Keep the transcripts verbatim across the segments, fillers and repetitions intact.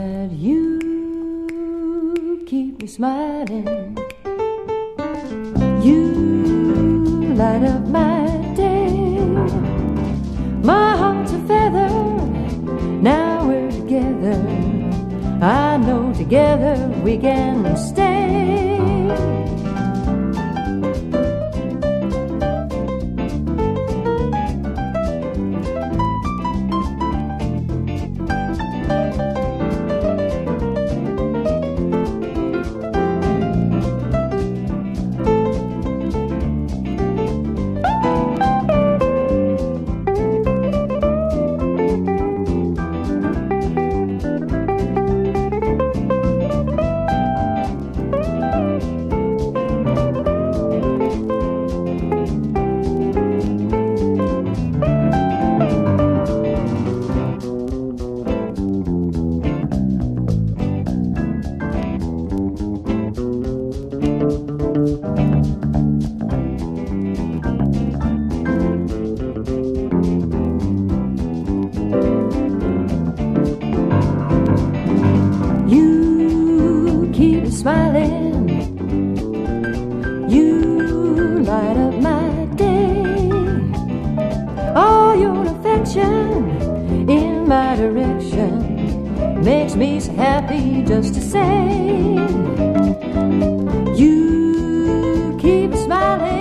that you keep me smiling. You light up my day. My heart's a feather, now we're together. I know together we can stay. Smiling, you light up my day. All your affection in my direction makes me so happy just to say. You keep smiling.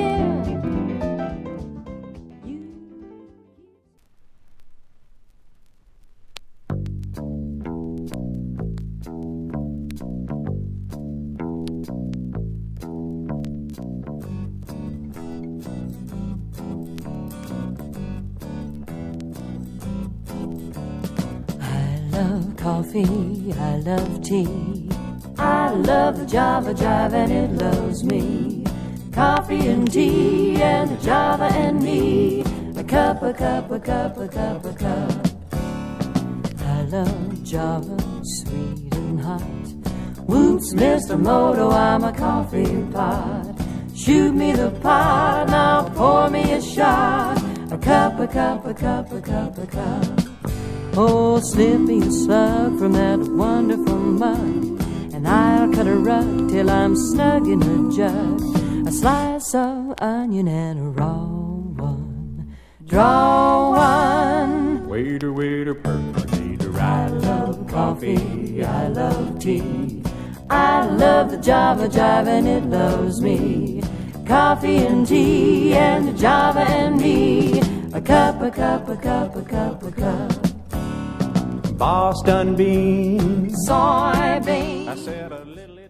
I love coffee, I love tea. I love the Java Jive and it loves me. Coffee and tea and the Java and me. A cup, a cup, a cup, a cup, a cup. I love Java, sweet and hot. Whoops, Mister Moto, I'm a coffee pot. Shoot me the pot, now pour me a shot. A cup, a cup, a cup, a cup, a cup. Oh, slip me a slug from that wonderful mug, and I'll cut a rug till I'm snug in a jug. A slice of onion and a raw one. Draw one. Waiter, waiter, percolator. I love coffee, I love tea. I love the Java Jive and it loves me. Coffee and tea and the Java and me. A cup, a cup, a cup, a cup, a cup. Boston beans, Soybeans. I said a little